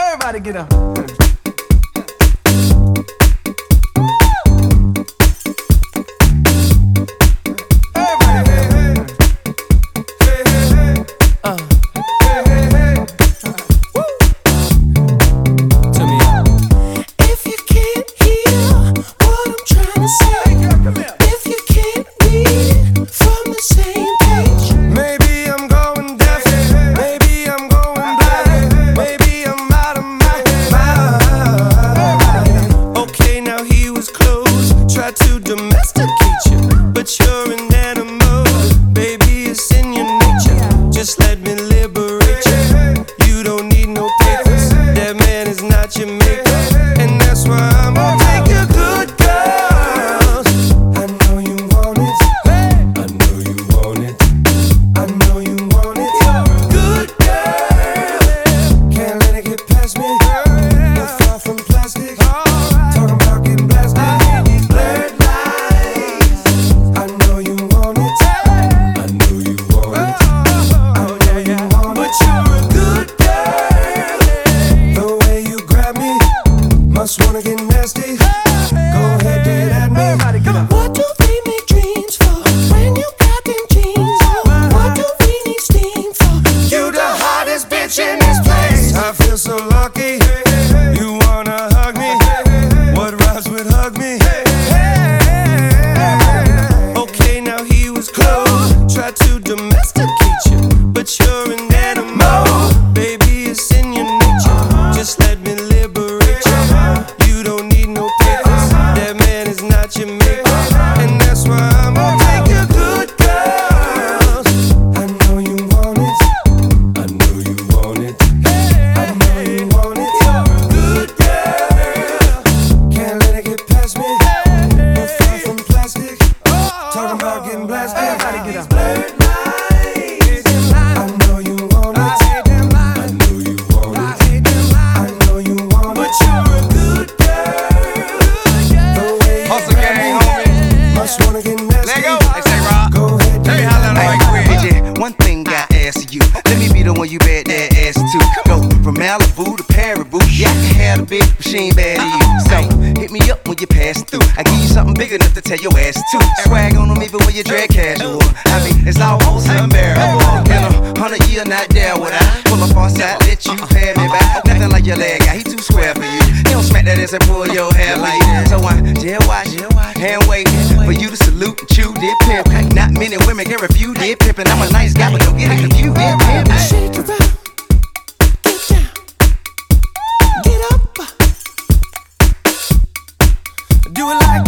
Everybody get up. To domesticate you, but you're an animal, baby, it's in your nature. Just let me liberate you. You don't need no papers, that man is not your maker, and that's why I'm gonna take you good girls. I know you want it, I know you want it, I know you want it. Good girl, can't let it get past me. You're far from plastic, talking about getting blasted. Must wanna get nasty. Go ahead, get at me. What do we make dreams for when you got them jeans on? What do we need steam for? You the hottest bitch in this place. I feel so lucky. You wanna hug me? What rhymes with hug me? Okay, now he was close. Tried to domesticate you, but you're an animal. Baby, it's in your nature. Just let me liberate you. You don't need no papers, that man is not your maker, and that's why I'm gonna take you good girls. I know you want it, I know you want it, I know you want it. Good girl, can't let it get past me. You're far from plastic, talking about getting blasted. Everybody get up. I know you want it, I know you want it, I know you want it. But you're a good Hustle gang, homie. must wanna get nasty. Let go. Hey, say Rob. Go ahead, Let me holler right quick. AJ, one thing I ask you. Let me be the one you bet that ass to. Go from Malibu to Paribu. Yeah, I can have a big machine bad to you. So hit me up when you pass through. I give you something big enough to tell your ass to. Swag on them even when you drag casual. I mean, it's almost unbearable. In 100 years, not there would I pull up on side, let you pay me back. Nothing like your leg guy, he too square for you. He don't smack that ass and pull your hair like that. So I jail watch, hand wait for you to salute and chew did pimp. Not many women can refuse did pimpin'. I'm a nice guy, but don't get it confused did pimp. Shake it out, get down, get up. do it like